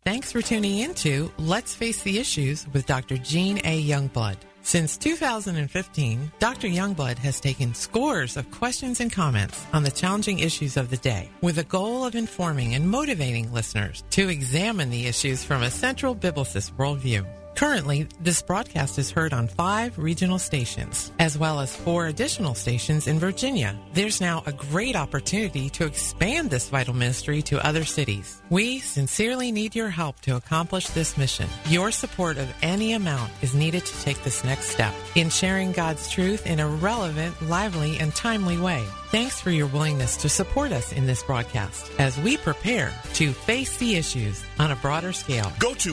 Thanks for tuning in to Let's Face the Issues with Dr. Gene A. Youngblood. Since 2015, Dr. Youngblood has taken scores of questions and comments on the challenging issues of the day with the goal of informing and motivating listeners to examine the issues from a central biblicist worldview. Currently, this broadcast is heard on 5 regional stations, as well as 4 additional stations in Virginia. There's now a great opportunity to expand this vital ministry to other cities. We sincerely need your help to accomplish this mission. Your support of any amount is needed to take this next step in sharing God's truth in a relevant, lively, and timely way. Thanks for your willingness to support us in this broadcast as we prepare to face the issues on a broader scale. Go to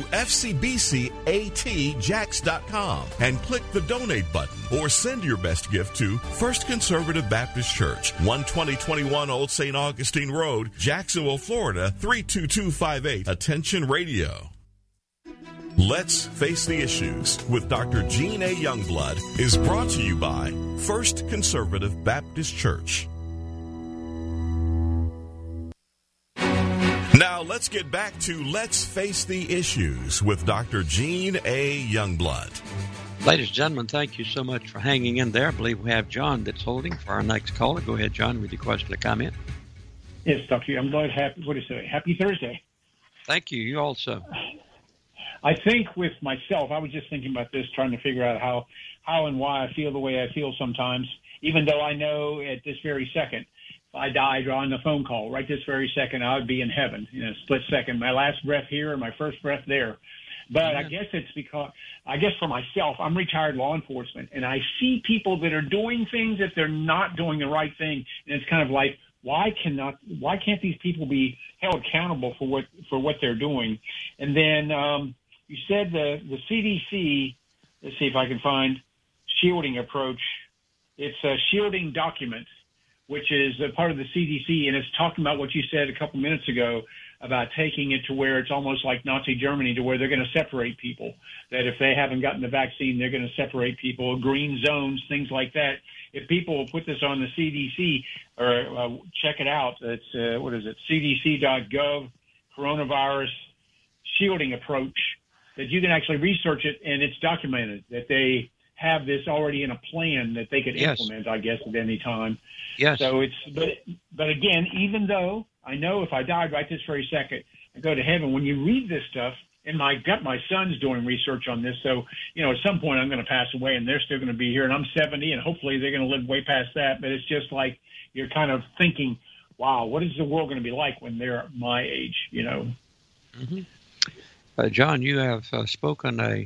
fcbcatjax.com and click the donate button or send your best gift to First Conservative Baptist Church, 12021 Old St. Augustine Road, Jacksonville, Florida, 32258. Attention Radio. Let's Face the Issues with Dr. Gene A. Youngblood is brought to you by First Conservative Baptist Church. Now let's get back to Let's Face the Issues with Dr. Gene A. Youngblood. Ladies and gentlemen, thank you so much for hanging in there. I believe we have John that's holding for our next caller. Go ahead, John, with your question or comment. Yes, Dr. Youngblood, happy Thursday. Thank you. You also. I think with myself, I was just thinking about this, trying to figure out how and why I feel the way I feel sometimes, even though I know at this very second, if I died on the phone call right this very second, I would be in heaven in a split second, my last breath here and my first breath there. But I guess it's because, for myself, I'm retired law enforcement, and I see people that are doing things that they're not doing the right thing, and it's kind of like, why can't these people be held accountable for what they're doing? And then you said the CDC, let's see if I can find shielding approach. It's a shielding document, which is a part of the CDC, and it's talking about what you said a couple minutes ago about taking it to where it's almost like Nazi Germany, to where they're going to separate people, that if they haven't gotten the vaccine, they're going to separate people, green zones, things like that. If people will put this on the CDC or check it out, it's, cdc.gov, coronavirus shielding approach, that you can actually research it, and it's documented that they have this already in a plan that they could implement, I guess, at any time. Yes. So but again, even though I know if I died right this very second, I go to heaven, when you read this stuff, and my son's doing research on this, so, at some point I'm going to pass away, and they're still going to be here, and I'm 70, and hopefully they're going to live way past that, but it's just like you're kind of thinking, wow, what is the world going to be like when they're my age, Mm-hmm. John, you have spoken an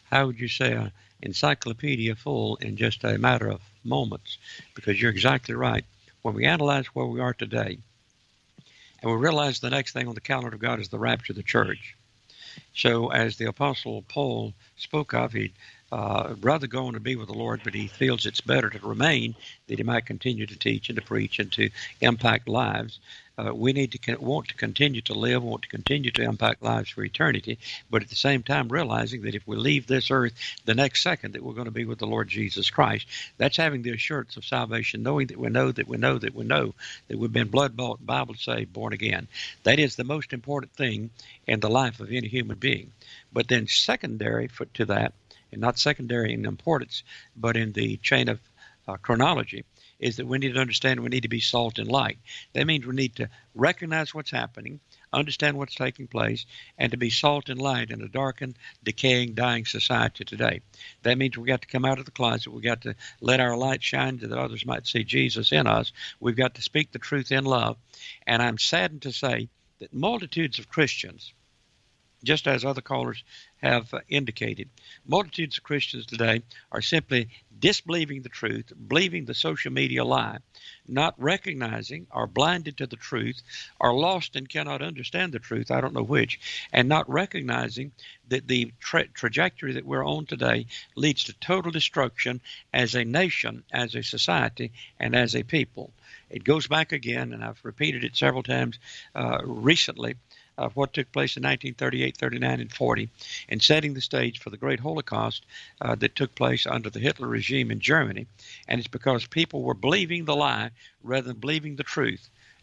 encyclopedia full in just a matter of moments, because you're exactly right. When we analyze where we are today, and we realize the next thing on the calendar of God is the rapture of the church. So as the Apostle Paul spoke of, he'd rather go on to be with the Lord, but he feels it's better to remain, that he might continue to teach and to preach and to impact lives. We need to want to continue to live, want to continue to impact lives for eternity, but at the same time realizing that if we leave this earth the next second, that we're going to be with the Lord Jesus Christ. That's having the assurance of salvation, knowing that we know that we've been blood-bought, Bible-saved, born again. That is the most important thing in the life of any human being. But then secondary to that, and not secondary in importance, but in the chain of chronology, is that we need to understand we need to be salt and light. That means we need to recognize what's happening, understand what's taking place, and to be salt and light in a darkened, decaying, dying society today. That means we've got to come out of the closet. We've got to let our light shine so that others might see Jesus in us. We've got to speak the truth in love. And I'm saddened to say that multitudes of Christians, just as other callers have indicated, multitudes of Christians today are simply disbelieving the truth, believing the social media lie, not recognizing, are blinded to the truth, are lost and cannot understand the truth, I don't know which, and not recognizing that the trajectory that we're on today leads to total destruction as a nation, as a society, and as a people. It goes back again, and I've repeated it several times recently, of what took place in 1938, 39, and 40, and setting the stage for the great Holocaust that took place under the Hitler regime in Germany. And it's because people were believing the lie rather than believing the truth.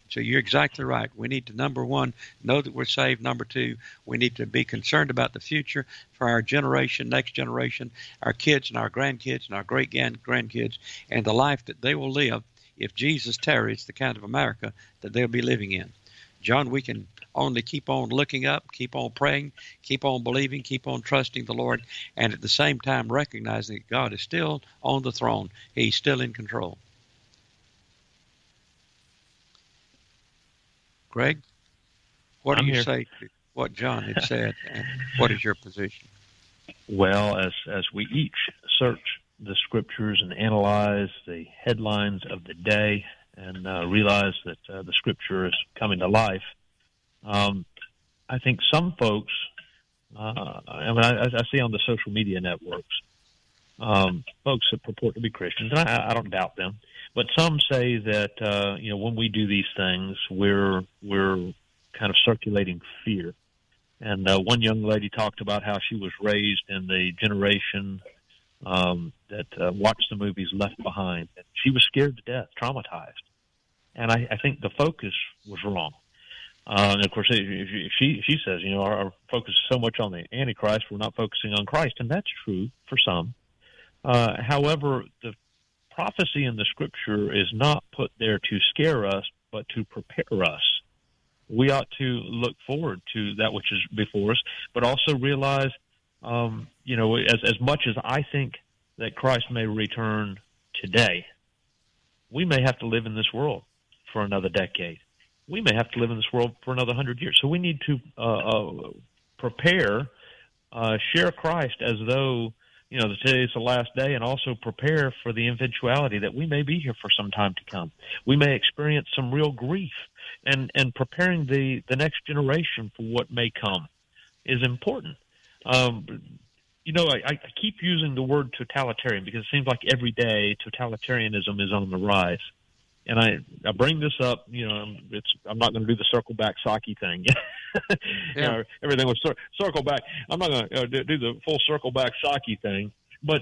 So you're exactly right. We need to, number one, know that we're saved. Number two, we need to be concerned about the future for our generation, next generation, our kids and our grandkids and our great-grandkids, and the life that they will live if Jesus tarries, the kind of America that they'll be living in. John, we can only keep on looking up, keep on praying, keep on believing, keep on trusting the Lord, and at the same time recognizing that God is still on the throne. He's still in control. Greg, what do you say to what John had said, and what is your position? Well, as we each search the Scriptures and analyze the headlines of the day and realize that the Scripture is coming to life, I think some folks, I see on the social media networks, folks that purport to be Christians, and I don't doubt them, but some say that when we do these things, we're kind of circulating fear. And one young lady talked about how she was raised in the generation that watched the movies Left Behind. And she was scared to death, traumatized. And I think the focus was wrong. And of course, she says, our focus is so much on the Antichrist, we're not focusing on Christ. And that's true for some. However, the prophecy in the Scripture is not put there to scare us, but to prepare us. We ought to look forward to that which is before us, but also realize, as much as I think that Christ may return today, we may have to live in this world for another decade. We may have to live in this world for another 100 years. So we need to prepare, share Christ as though today is the last day, and also prepare for the eventuality that we may be here for some time to come. We may experience some real grief, and preparing the next generation for what may come is important. I keep using the word totalitarian because it seems like every day totalitarianism is on the rise. And I bring this up, I'm not going to do the circle back Psaki thing. Yeah. Everything was circle back. I'm not going to do the full circle back Psaki thing. But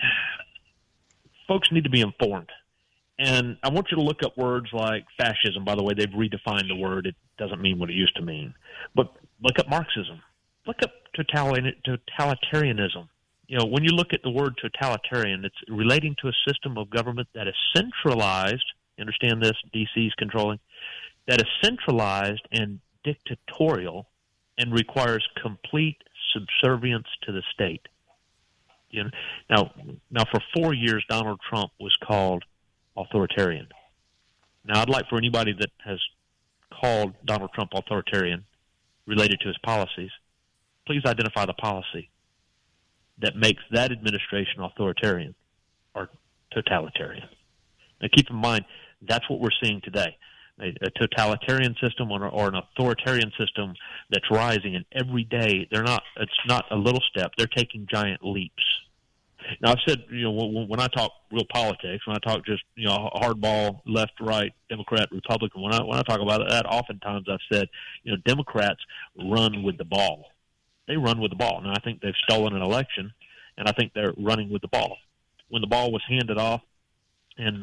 folks need to be informed. And I want you to look up words like fascism. By the way, they've redefined the word. It doesn't mean what it used to mean. But look up Marxism. Look up totalitarianism. When you look at the word totalitarian, it's relating to a system of government that is centralized. Understand this, DC's controlling, that is centralized and dictatorial and requires complete subservience to the state. Now for 4 years, Donald Trump was called authoritarian. Now, I'd like for anybody that has called Donald Trump authoritarian related to his policies, please identify the policy that makes that administration authoritarian or totalitarian. Now, keep in mind, that's what we're seeing today, a totalitarian system or an authoritarian system that's rising, and every day it's not a little step, they're taking giant leaps. Now, I've said, when I talk real politics, when I talk just, hardball, left, right, Democrat, Republican, when I talk about that, oftentimes I've said, Democrats run with the ball. They run with the ball. Now, I think they've stolen an election, and I think they're running with the ball. When the ball was handed off in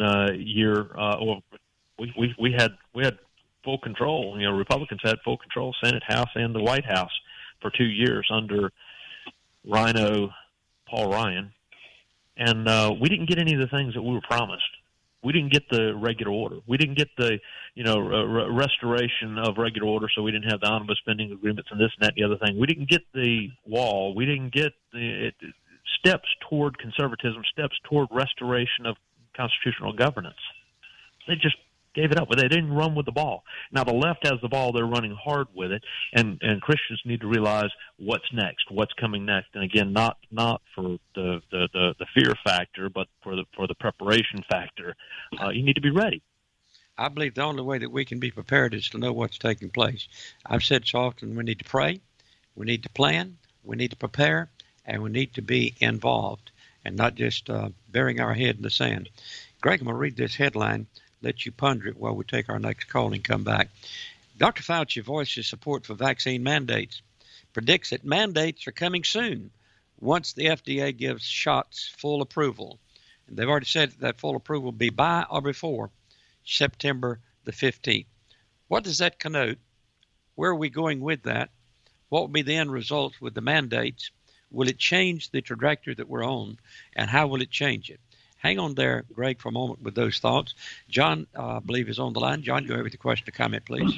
we had full control. Republicans had full control, Senate, House, and the White House for 2 years under Rhino Paul Ryan. And we didn't get any of the things that we were promised. We didn't get the regular order. We didn't get the, restoration of regular order, so we didn't have the omnibus spending agreements and this and that and the other thing. We didn't get the wall. We didn't get the steps toward conservatism, steps toward restoration of constitutional governance. They just gave it up, but they didn't run with the ball. Now the left has the ball; they're running hard with it, and Christians need to realize what's next, what's coming next, and again, not for the fear factor, but for the preparation factor. You need to be ready. I believe the only way that we can be prepared is to know what's taking place. I've said so often: we need to pray, we need to plan, we need to prepare, and we need to be involved, and not just burying our head in the sand. Greg, I'm going to read this headline, let you ponder it while we take our next call and come back. Dr. Fauci voices support for vaccine mandates, predicts that mandates are coming soon once the FDA gives shots full approval. And they've already said that full approval will be by or before September the 15th. What does that connote? Where are we going with that? What will be the end results with the mandates? Will it change the trajectory that we're on, and how will it change it? Hang on there, Greg, for a moment with those thoughts. John, I believe, is on the line. John, go ahead with the question or comment, please.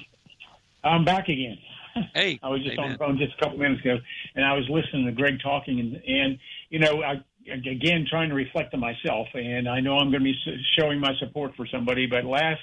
I'm back again. Hey, I was just amen. on the phone just a couple minutes ago, and I was listening to Greg talking, and you know, again, trying to reflect on myself, and I know I'm going to be showing my support for somebody, but last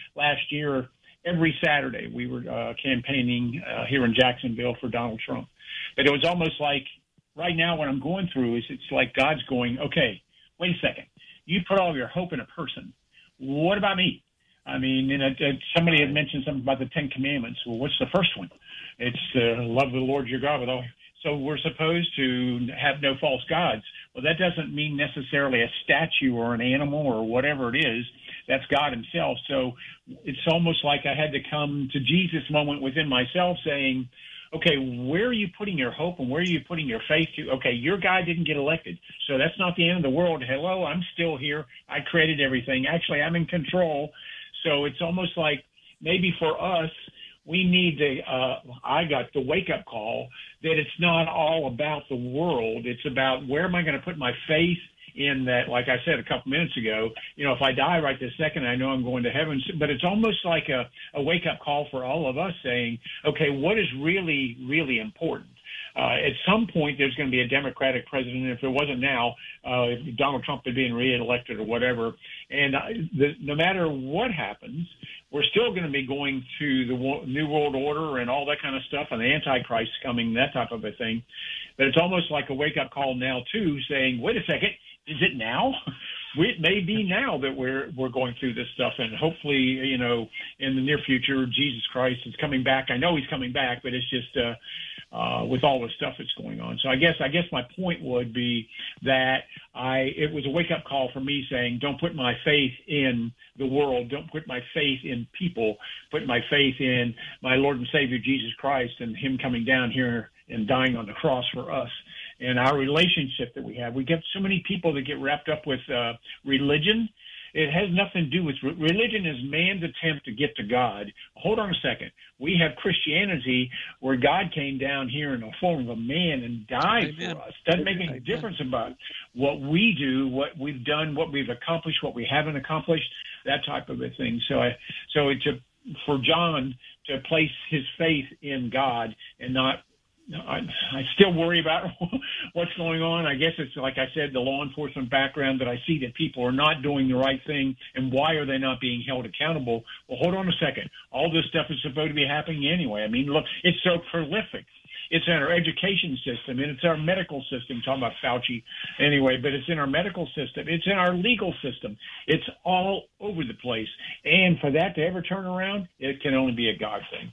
year, every Saturday, we were campaigning here in Jacksonville for Donald Trump. But it was almost like right now what I'm going through is it's like God's going, okay, wait a second. You put all your hope in a person. What about me? I mean, somebody had mentioned something about the Ten Commandments. Well, what's the first one? It's love the Lord your God with all. So we're supposed to have no false gods. Well, that doesn't mean necessarily a statue or an animal or whatever it is. That's God himself. So it's almost like I had to come to Jesus moment within myself saying, okay, where are you putting your hope and where are you putting your faith to? Okay, your guy didn't get elected, so that's not the end of the world. Hello, I'm still here. I created everything. Actually, I'm in control. So it's almost like maybe for us, we need to, I got the wake-up call that it's not all about the world. It's about where am I going to put my faith in that, like I said a couple minutes ago, you know, if I die right this second, I know I'm going to heaven. But it's almost like a wake-up call for all of us saying, okay, what is really, really important? At some point, there's going to be a Democratic president. If it wasn't now, if Donald Trump had been reelected or whatever. And no matter what happens, we're still going to be going to the New World Order and all that kind of stuff, and the Antichrist coming, that type of a thing. But it's almost like a wake-up call now, too, saying, wait a second, is it now? It may be now that we're going through this stuff, and hopefully, you know, in the near future, Jesus Christ is coming back. I know he's coming back, but it's just with all the stuff that's going on. So I guess my point would be that it was a wake-up call for me saying, don't put my faith in the world, don't put my faith in people, put my faith in my Lord and Savior Jesus Christ and him coming down here and dying on the cross for us. And our relationship that we have. We get so many people that get wrapped up with religion. It has nothing to do with religion is man's attempt to get to God. Hold on a second. We have Christianity where God came down here in the form of a man and died for us. Doesn't make any difference about what we do, what we've done, what we've accomplished, what we haven't accomplished, that type of a thing. So it's for John to place his faith in God and not. I still worry about what's going on. I guess it's, like I said, the law enforcement background that I see that people are not doing the right thing, and why are they not being held accountable? Well, hold on a second. All this stuff is supposed to be happening anyway. I mean, look, it's so prolific. It's in our education system, and it's our medical system, talking about Fauci anyway, but it's in our medical system. It's in our legal system. It's all over the place. And for that to ever turn around, it can only be a God thing.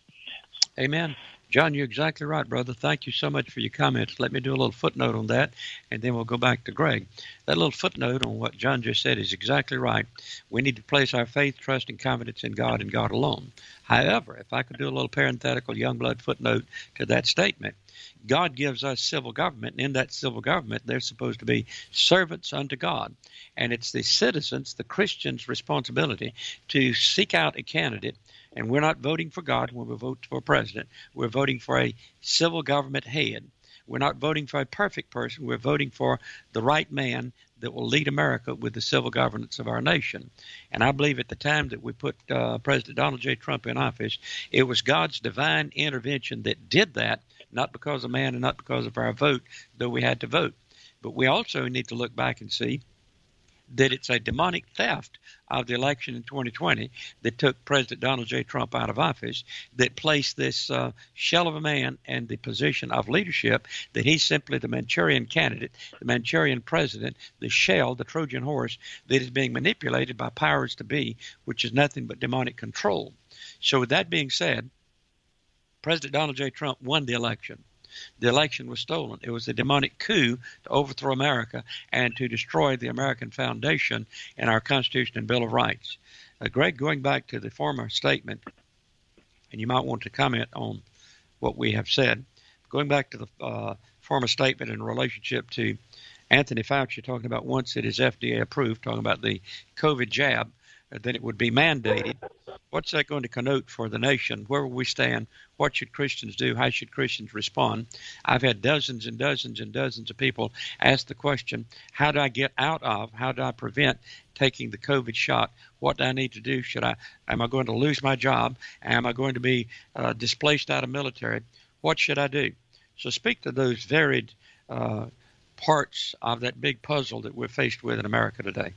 Amen. John, you're exactly right, brother. Thank you so much for your comments. Let me do a little footnote on that, and then we'll go back to Greg. That little footnote on what John just said is exactly right. We need to place our faith, trust, and confidence in God and God alone. However, if I could do a little parenthetical Youngblood footnote to that statement, God gives us civil government, and in that civil government, they're supposed to be servants unto God. And it's the citizens, the Christians' responsibility to seek out a candidate. And we're not voting for God when we vote for a president. We're voting for a civil government head. We're not voting for a perfect person. We're voting for the right man that will lead America with the civil governance of our nation. And I believe at the time that we put President Donald J. Trump in office, it was God's divine intervention that did that, not because of man and not because of our vote, though we had to vote. But we also need to look back and see that it's a demonic theft of the election in 2020 that took President Donald J. Trump out of office, that placed this shell of a man in the position of leadership, that he's simply the Manchurian candidate, the Manchurian president, the shell, the Trojan horse that is being manipulated by powers to be, which is nothing but demonic control. So with that being said, President Donald J. Trump won the election. The election was stolen. It was a demonic coup to overthrow America and to destroy the American foundation and our Constitution and Bill of Rights. Greg, going back to the former statement, and you might want to comment on what we have said, going back to the former statement in relationship to Anthony Fauci talking about once it is FDA approved, talking about the COVID jab, then it would be mandated. What's that going to connote for the nation? Where will we stand? What should Christians do? How should Christians respond? I've had dozens and dozens and dozens of people ask the question, how do I get out of, how do I prevent taking the COVID shot? What do I need to do? Am I going to lose my job? Am I going to be displaced out of military? What should I do? So speak to those varied parts of that big puzzle that we're faced with in America today.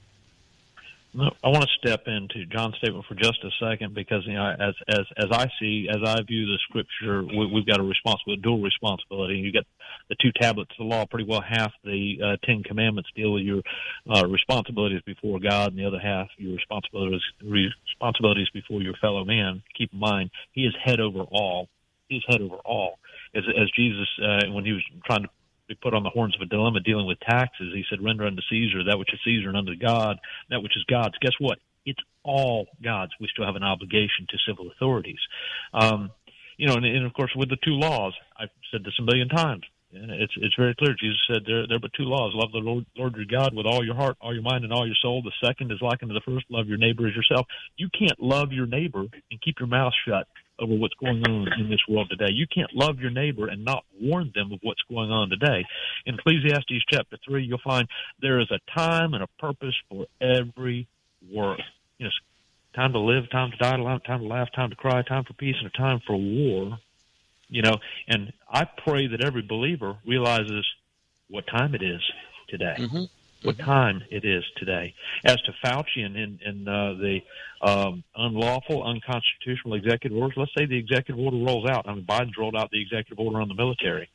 I want to step into John's statement for just a second because, as I view the Scripture, we've got a dual responsibility. You got the two tablets of the law, pretty well half the 10 Commandments deal with your responsibilities before God, and the other half your responsibilities before your fellow man. Keep in mind, He is head over all. He is head over all. As Jesus, when He was trying to be put on the horns of a dilemma dealing with taxes, He said, render unto Caesar that which is Caesar, and unto God that which is God's. Guess what? It's all God's. We still have an obligation to civil authorities. And of course, with the two laws, I've said this a million times. It's very clear. Jesus said there are but two laws. Love the Lord your God with all your heart, all your mind, and all your soul. The second is likened to the first. Love your neighbor as yourself. You can't love your neighbor and keep your mouth shut over what's going on in this world today. You can't love your neighbor and not warn them of what's going on today. In Ecclesiastes chapter 3, you'll find there is a time and a purpose for every work. Time to live, time to die, time to laugh, time to cry, time for peace, and a time for war. And I pray that every believer realizes what time it is today. Mm-hmm. What time it is today. As to Fauci and the unlawful, unconstitutional executive orders, let's say the executive order rolls out. Biden's rolled out the executive order on the military,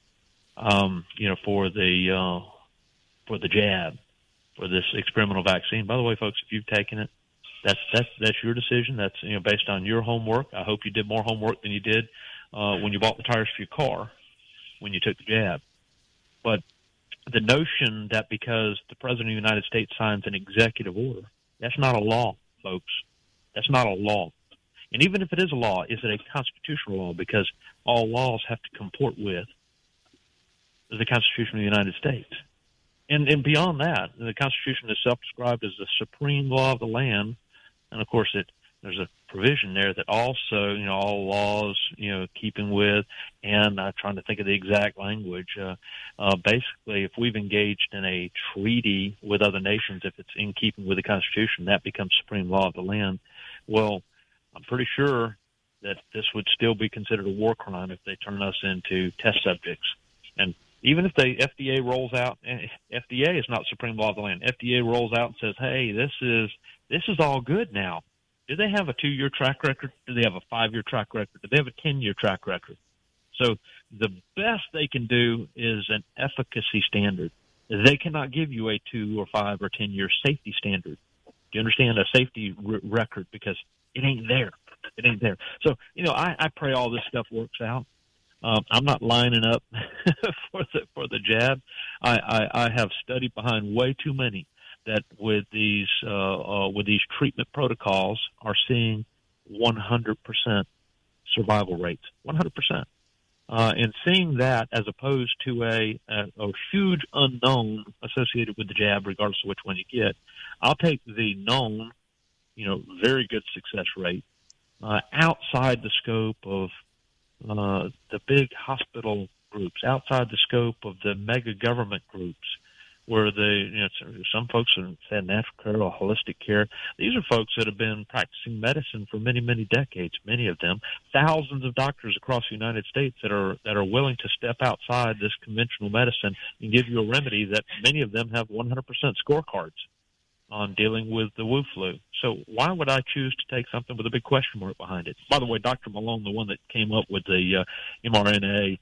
for the jab, for this experimental vaccine. By the way, folks, if you've taken it, that's your decision. That's based on your homework. I hope you did more homework than you did when you bought the tires for your car when you took the jab. But the notion that because the President of the United States signs an executive order, that's not a law, folks. That's not a law. And even if it is a law, is it a constitutional law? Because all laws have to comport with the Constitution of the United States. And beyond that, the Constitution is self-described as the supreme law of the land. And, of course, there's a provision there that also, all laws, keeping with, and I'm trying to think of the exact language. Basically, if we've engaged in a treaty with other nations, if it's in keeping with the Constitution, that becomes supreme law of the land. Well, I'm pretty sure that this would still be considered a war crime if they turn us into test subjects. And even if the FDA rolls out, FDA is not supreme law of the land. FDA rolls out and says, hey, this is all good now. Do they have a 2-year track record? Do they have a 5-year track record? Do they have a 10-year track record? So the best they can do is an efficacy standard. They cannot give you a 2 or 5 or 10-year safety standard. Do you understand? A safety record, because it ain't there. It ain't there. So, I pray all this stuff works out. I'm not lining up for the jab. I have studied behind way too many that with these treatment protocols are seeing 100% survival rates, 100%. And seeing that as opposed to a huge unknown associated with the jab, regardless of which one you get, I'll take the known, very good success rate outside the scope of the big hospital groups, outside the scope of the mega government groups, where some folks have said natural care or holistic care. These are folks that have been practicing medicine for many, many decades, many of them, thousands of doctors across the United States that are willing to step outside this conventional medicine and give you a remedy that many of them have 100% scorecards on dealing with the Wu flu. So why would I choose to take something with a big question mark behind it? By the way, Dr. Malone, the one that came up with the mRNA,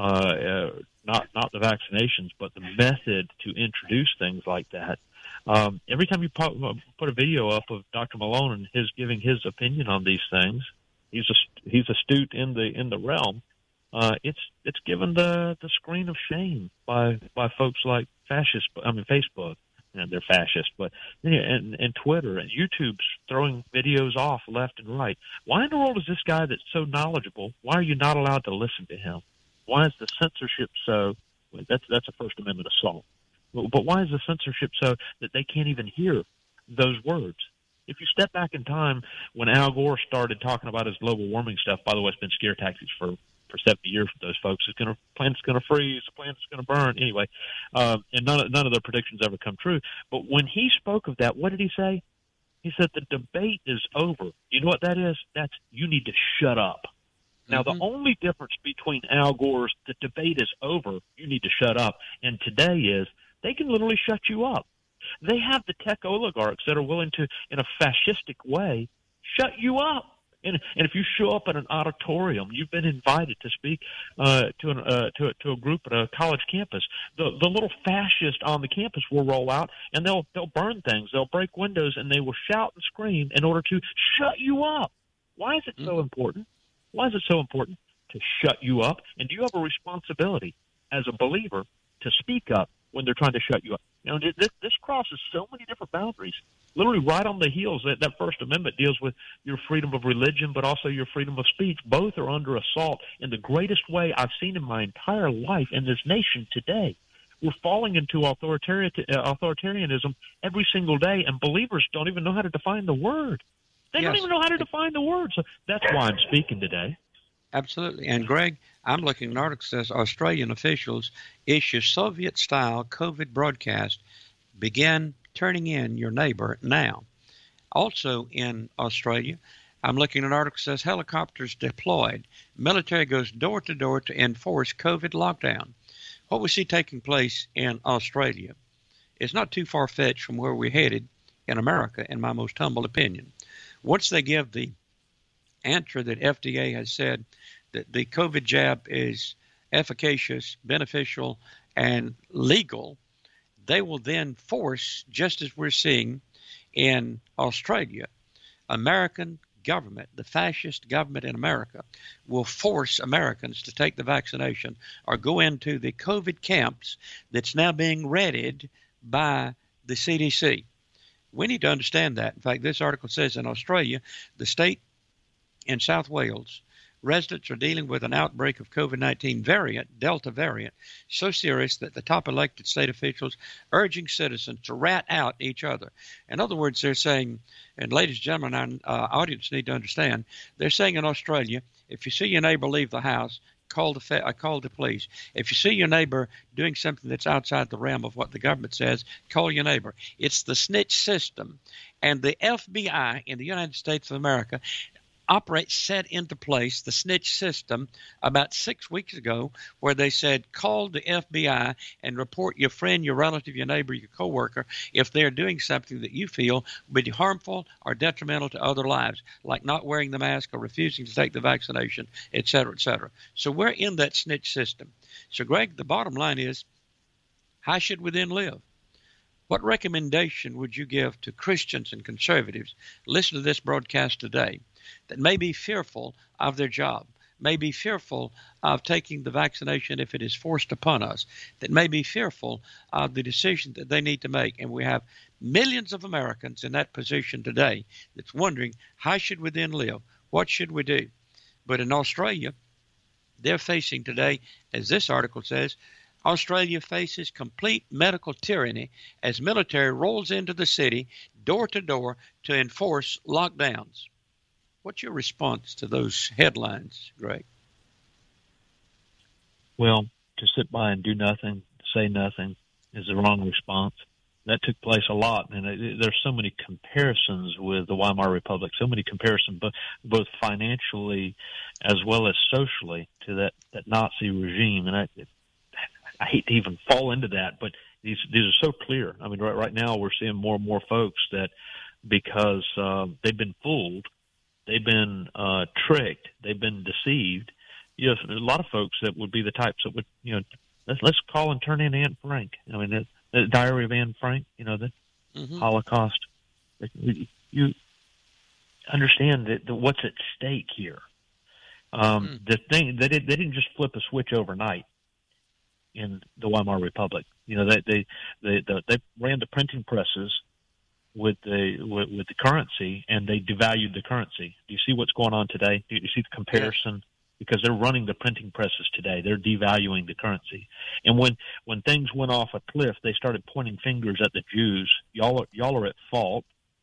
not the vaccinations, but the method to introduce things like that. Every time you put a video up of Dr. Malone and his giving his opinion on these things, he's astute in the realm. It's given the screen of shame by folks like Facebook. They're fascist, but and Twitter and YouTube's throwing videos off left and right. Why in the world is this guy that's so knowledgeable? Why are you not allowed to listen to him? Why is the censorship so? That's a First Amendment assault. But why is the censorship so that they can't even hear those words? If you step back in time, when Al Gore started talking about his global warming stuff, by the way, it's been scare tactics for 70 years for those folks. Planet's going to freeze, the planet's going to burn. Anyway, and none of their predictions ever come true. But when he spoke of that, what did he say? He said the debate is over. You know what that is? That's you need to shut up. Now, the only difference between Al Gore's the debate is over, you need to shut up, and today is they can literally shut you up. They have the tech oligarchs that are willing to, in a fascistic way, shut you up. And if you show up at an auditorium, you've been invited to speak to a group at a college campus. The little fascists on the campus will roll out, and they'll burn things. They'll break windows, and they will shout and scream in order to shut you up. Why is it so important? Why is it so important to shut you up? And do you have a responsibility as a believer to speak up when they're trying to shut you up? You know, this crosses so many different boundaries. Literally right on the heels, that First Amendment deals with your freedom of religion, but also your freedom of speech. Both are under assault in the greatest way I've seen in my entire life in this nation today. We're falling into authoritarianism every single day, and believers don't even know how to define the word. They don't even know how to define the word. So that's why I'm speaking today. Absolutely. And, Greg, I'm looking at an article that says Australian officials issue Soviet-style COVID broadcast, begin turning in your neighbor now. Also in Australia, I'm looking at an article that says helicopters deployed. Military goes door to door to enforce COVID lockdown. What we see taking place in Australia is not too far-fetched from where we're headed in America, in my most humble opinion. Once they give the answer that FDA has said that the COVID jab is efficacious, beneficial, and legal, they will then force, just as we're seeing in Australia, American government, the fascist government in America, will force Americans to take the vaccination or go into the COVID camps that's now being readied by the CDC. We need to understand that. In fact, this article says in Australia, the state in South Wales, residents are dealing with an outbreak of COVID-19 variant, Delta variant, so serious that the top elected state officials urging citizens to rat out each other. In other words, they're saying, and ladies and gentlemen, our audience need to understand, they're saying in Australia, if you see your neighbor leave the house, call the police. If you see your neighbor doing something that's outside the realm of what the government says, call your neighbor. It's the snitch system. And the FBI in the United States of America set into place the snitch system about 6 weeks ago, where they said call the FBI and report your friend, your relative, your neighbor, your coworker if they're doing something that you feel would be harmful or detrimental to other lives, like not wearing the mask or refusing to take the vaccination, et cetera, et cetera. So we're in that snitch system. So, Greg, the bottom line is, how should we then live? What recommendation would you give to Christians and conservatives listen to this broadcast today that may be fearful of their job, may be fearful of taking the vaccination if it is forced upon us, that may be fearful of the decision that they need to make? And we have millions of Americans in that position today that's wondering, how should we then live? What should we do? But in Australia, they're facing today, as this article says, Australia faces complete medical tyranny as military rolls into the city door to door to enforce lockdowns. What's your response to those headlines, Greg? Well, to sit by and do nothing, say nothing, is the wrong response. That took place a lot, and there's so many comparisons with the Weimar Republic, so many comparisons, both financially as well as socially, to that Nazi regime. And I hate to even fall into that, but these are so clear. I mean, right now we're seeing more and more folks that because they've been fooled, they've been tricked, they've been deceived. You know, there's a lot of folks that would be the types that would, you know, let's call and turn in Anne Frank. I mean, the Diary of Anne Frank, you know, the Holocaust. You understand that what's at stake here. The thing they didn't just flip a switch overnight in the Weimar Republic. You know, they ran the printing presses with the currency, and they devalued the currency. Do you see what's going on today? Do you see the comparison? Yeah. Because they're running the printing presses today. They're devaluing the currency. And when things went off a cliff, they started pointing fingers at the Jews. Y'all are at fault.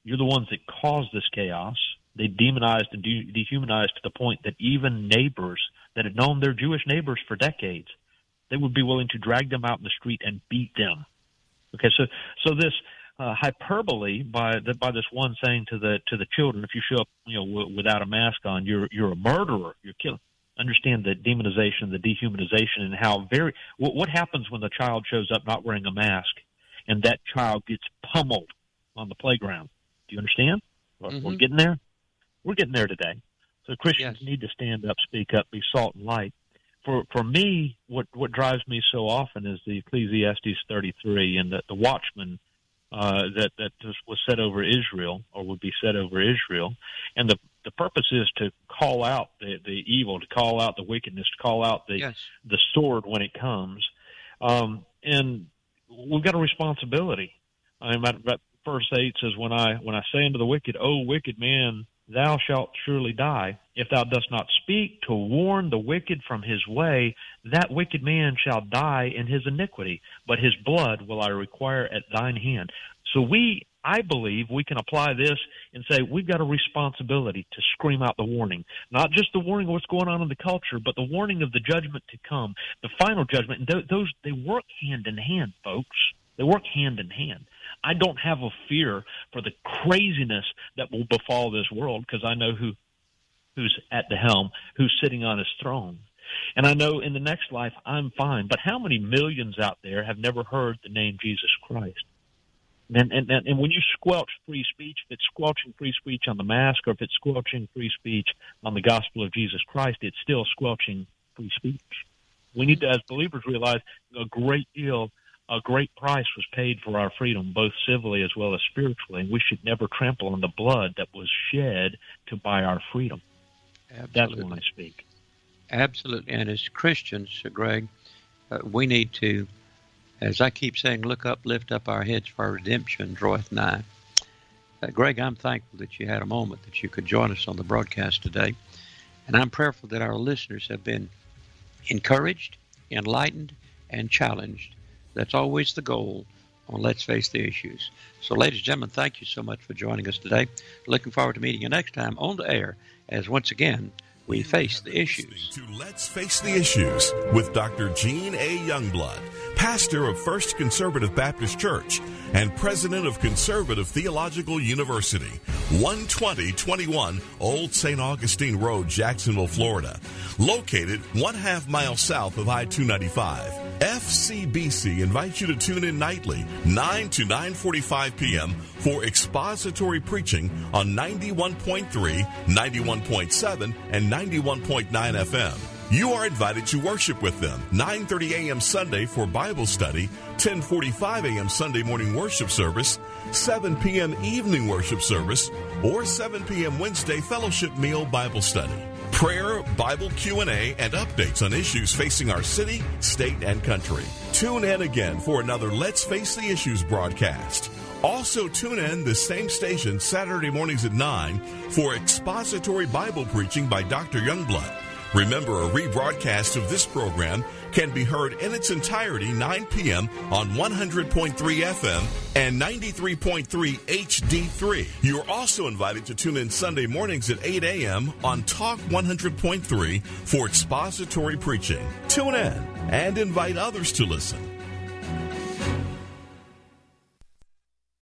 You're the ones that caused this chaos. They demonized and dehumanized to the point that even neighbors that had known their Jewish neighbors for decades, they would be willing to drag them out in the street and beat them. Okay, so this hyperbole by this one saying to the children, if you show up, without a mask on, you're a murderer, you're killing. Understand the demonization, the dehumanization, and how what happens when the child shows up not wearing a mask, and that child gets pummeled on the playground. Do you understand? Mm-hmm. We're getting there. We're getting there today. So Christians Yes. need to stand up, speak up, be salt and light. For me, what drives me so often is the Ecclesiastes 33 and the watchman that was set over Israel, or would be set over Israel, and the purpose is to call out the evil, to call out the wickedness, to call out the sword when it comes, and we've got a responsibility. That verse 8 says, "When I say unto the wicked, O wicked man, thou shalt surely die. If thou dost not speak to warn the wicked from his way, that wicked man shall die in his iniquity, but his blood will I require at thine hand." So I believe we can apply this and say we've got a responsibility to scream out the warning, not just the warning of what's going on in the culture, but the warning of the judgment to come, the final judgment. And those, they work hand in hand, folks. They work hand in hand. I don't have a fear for the craziness that will befall this world, because I know who's at the helm, who's sitting on his throne. And I know in the next life I'm fine. But how many millions out there have never heard the name Jesus Christ? And when you squelch free speech, if it's squelching free speech on the mask, or if it's squelching free speech on the gospel of Jesus Christ, it's still squelching free speech. We need to, as believers, realize a great price was paid for our freedom, both civilly as well as spiritually, and we should never trample on the blood that was shed to buy our freedom. Absolutely. That's when I speak. Absolutely. And as Christians, Greg, we need to, as I keep saying, look up, lift up our heads, for our redemption draweth nigh. Greg, I'm thankful that you had a moment that you could join us on the broadcast today. And I'm prayerful that our listeners have been encouraged, enlightened, and challenged. That's always the goal on Let's Face the Issues. So, ladies and gentlemen, thank you so much for joining us today. Looking forward to meeting you next time on the air, as once again, we face the issues. To Let's Face the Issues with Dr. Gene A. Youngblood, pastor of First Conservative Baptist Church and president of Conservative Theological University, 12021 Old St. Augustine Road, Jacksonville, Florida, located 1/2 mile south of I-295. FCBC invites you to tune in nightly, 9 to 9:45 p.m. for expository preaching on 91.3, 91.7, and 91.9 FM. You are invited to worship with them, 9:30 a.m. Sunday for Bible study, 10:45 a.m. Sunday morning worship service, 7 p.m. evening worship service, or 7 p.m. Wednesday fellowship meal Bible study. Prayer, Bible Q&A, and updates on issues facing our city, state, and country. Tune in again for another Let's Face the Issues broadcast. Also tune in the same station Saturday mornings at 9 for expository Bible preaching by Dr. Youngblood. Remember, a rebroadcast of this program can be heard in its entirety 9 p.m. on 100.3 FM and 93.3 HD3. You're also invited to tune in Sunday mornings at 8 a.m. on Talk 100.3 for expository preaching. Tune in and invite others to listen.